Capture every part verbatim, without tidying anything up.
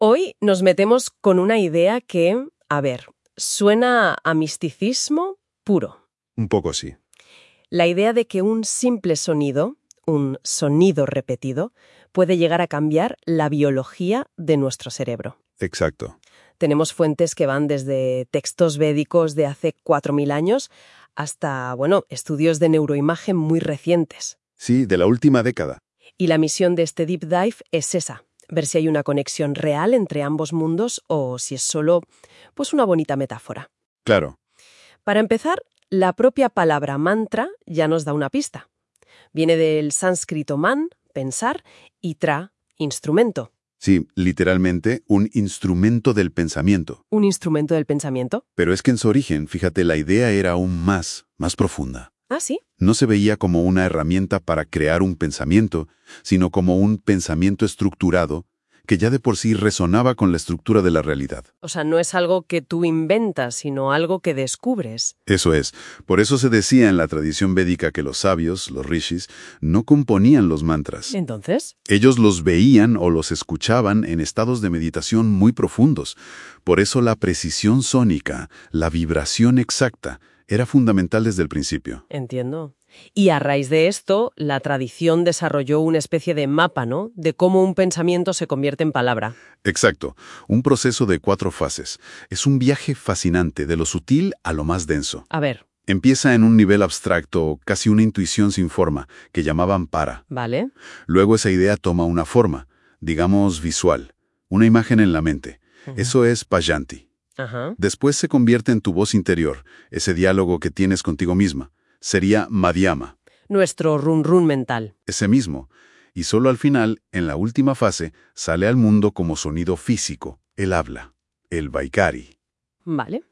Hoy nos metemos con una idea que, a ver, suena a misticismo puro. Un poco sí. La idea de que un simple sonido, un sonido repetido, puede llegar a cambiar la biología de nuestro cerebro. Exacto. Tenemos fuentes que van desde textos védicos de hace cuatro mil años hasta, bueno, estudios de neuroimagen muy recientes. Sí, de la última década. Y la misión de este Deep Dive es esa, ver si hay una conexión real entre ambos mundos o si es solo, pues, una bonita metáfora. Claro. Para empezar, la propia palabra mantra ya nos da una pista. Viene del sánscrito man, pensar, y tra, instrumento. Sí, literalmente un instrumento del pensamiento. ¿Un instrumento del pensamiento? Pero es que en su origen, fíjate, la idea era aún más, más profunda. Ah, ¿sí? No se veía como una herramienta para crear un pensamiento, sino como un pensamiento estructurado que ya de por sí resonaba con la estructura de la realidad. O sea, no es algo que tú inventas, sino algo que descubres. Eso es. Por eso se decía en la tradición védica que los sabios, los rishis, no componían los mantras. ¿Entonces? Ellos los veían o los escuchaban en estados de meditación muy profundos. Por eso la precisión sónica, la vibración exacta, era fundamental desde el principio. Entiendo. Y a raíz de esto, la tradición desarrolló una especie de mapa, ¿no?, de cómo un pensamiento se convierte en palabra. Exacto. Un proceso de cuatro fases. Es un viaje fascinante, de lo sutil a lo más denso. A ver. Empieza en un nivel abstracto, casi una intuición sin forma, que llamaban para. Vale. Luego esa idea toma una forma, digamos visual, una imagen en la mente. Uh-huh. Eso es payanti. Ajá. Después se convierte en tu voz interior, ese diálogo que tienes contigo misma. Sería madhyama. Nuestro run run mental. Ese mismo. Y solo al final, en la última fase, sale al mundo como sonido físico, el habla, el vaikari. Vale.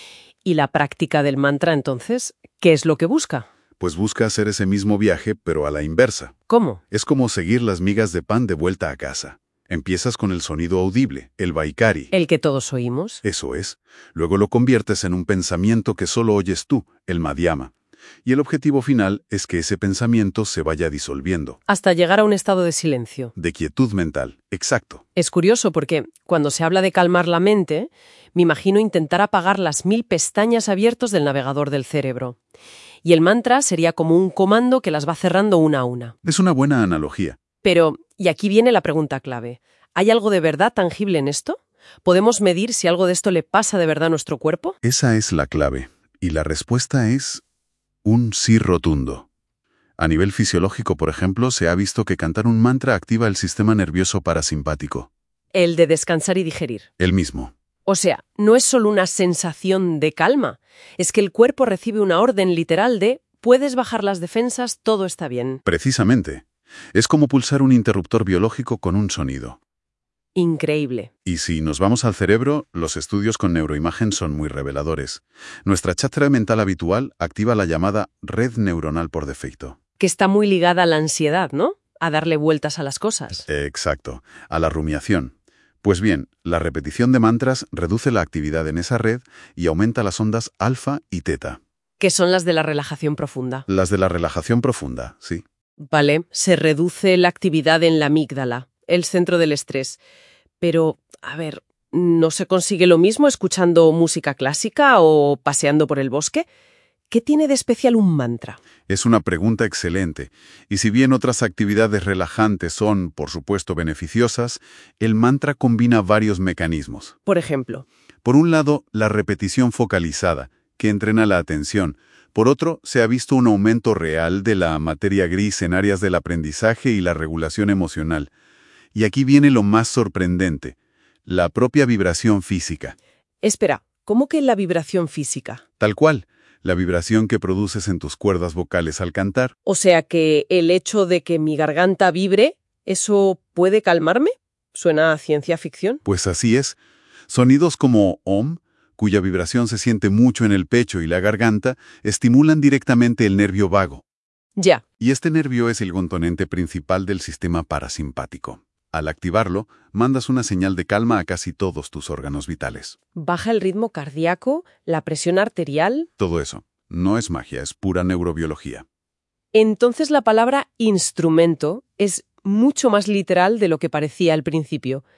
¿Y la práctica del mantra, entonces, qué es lo que busca? Pues busca hacer ese mismo viaje, pero a la inversa. ¿Cómo? Es como seguir las migas de pan de vuelta a casa. Empiezas con el sonido audible, el vaikari. El que todos oímos. Eso es. Luego lo conviertes en un pensamiento que solo oyes tú, el madhyama. Y el objetivo final es que ese pensamiento se vaya disolviendo. Hasta llegar a un estado de silencio. De quietud mental, exacto. Es curioso porque cuando se habla de calmar la mente, me imagino intentar apagar las mil pestañas abiertas del navegador del cerebro. Y el mantra sería como un comando que las va cerrando una a una. Es una buena analogía. Pero, y aquí viene la pregunta clave, ¿hay algo de verdad tangible en esto? ¿Podemos medir si algo de esto le pasa de verdad a nuestro cuerpo? Esa es la clave. Y la respuesta es un sí rotundo. A nivel fisiológico, por ejemplo, se ha visto que cantar un mantra activa el sistema nervioso parasimpático. El de descansar y digerir. El mismo. O sea, no es solo una sensación de calma, es que el cuerpo recibe una orden literal de puedes bajar las defensas, todo está bien. Precisamente. Es como pulsar un interruptor biológico con un sonido. Increíble. Y si nos vamos al cerebro, los estudios con neuroimagen son muy reveladores. Nuestra chakra mental habitual activa la llamada red neuronal por defecto. Que está muy ligada a la ansiedad, ¿no? A darle vueltas a las cosas. Exacto, a la rumiación. Pues bien, la repetición de mantras reduce la actividad en esa red y aumenta las ondas alfa y teta. Que son las de la relajación profunda. Las de la relajación profunda, sí. Vale, se reduce la actividad en la amígdala, el centro del estrés. Pero, a ver, ¿no se consigue lo mismo escuchando música clásica o paseando por el bosque? ¿Qué tiene de especial un mantra? Es una pregunta excelente. Y si bien otras actividades relajantes son, por supuesto, beneficiosas, el mantra combina varios mecanismos. Por ejemplo. Por un lado, la repetición focalizada, que entrena la atención. Por otro, se ha visto un aumento real de la materia gris en áreas del aprendizaje y la regulación emocional. Y aquí viene lo más sorprendente, la propia vibración física. Espera, ¿cómo que la vibración física? Tal cual, la vibración que produces en tus cuerdas vocales al cantar. O sea que el hecho de que mi garganta vibre, ¿eso puede calmarme? ¿Suena a ciencia ficción? Pues así es. Sonidos como om, cuya vibración se siente mucho en el pecho y la garganta, estimulan directamente el nervio vago. Ya. Y este nervio es el componente principal del sistema parasimpático. Al activarlo, mandas una señal de calma a casi todos tus órganos vitales. Baja el ritmo cardíaco, la presión arterial. Todo eso. No es magia, es pura neurobiología. Entonces la palabra instrumento es mucho más literal de lo que parecía al principio.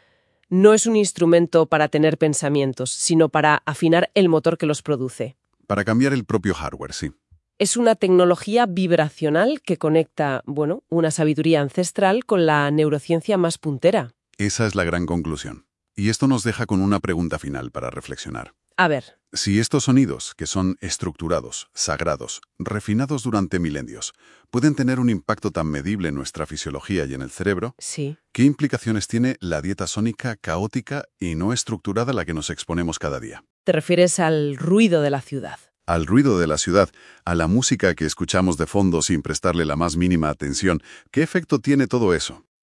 No es un instrumento para tener pensamientos, sino para afinar el motor que los produce. Para cambiar el propio hardware, sí. Es una tecnología vibracional que conecta, bueno, una sabiduría ancestral con la neurociencia más puntera. Esa es la gran conclusión. Y esto nos deja con una pregunta final para reflexionar. A ver, Si estos sonidos, que son estructurados, sagrados, refinados durante milenios, pueden tener un impacto tan medible en nuestra fisiología y en el cerebro, sí. ¿qué implicaciones tiene la dieta sónica caótica y no estructurada a la que nos exponemos cada día? Te refieres al ruido de la ciudad. Al ruido de la ciudad, a la música que escuchamos de fondo sin prestarle la más mínima atención. ¿Qué efecto tiene todo eso?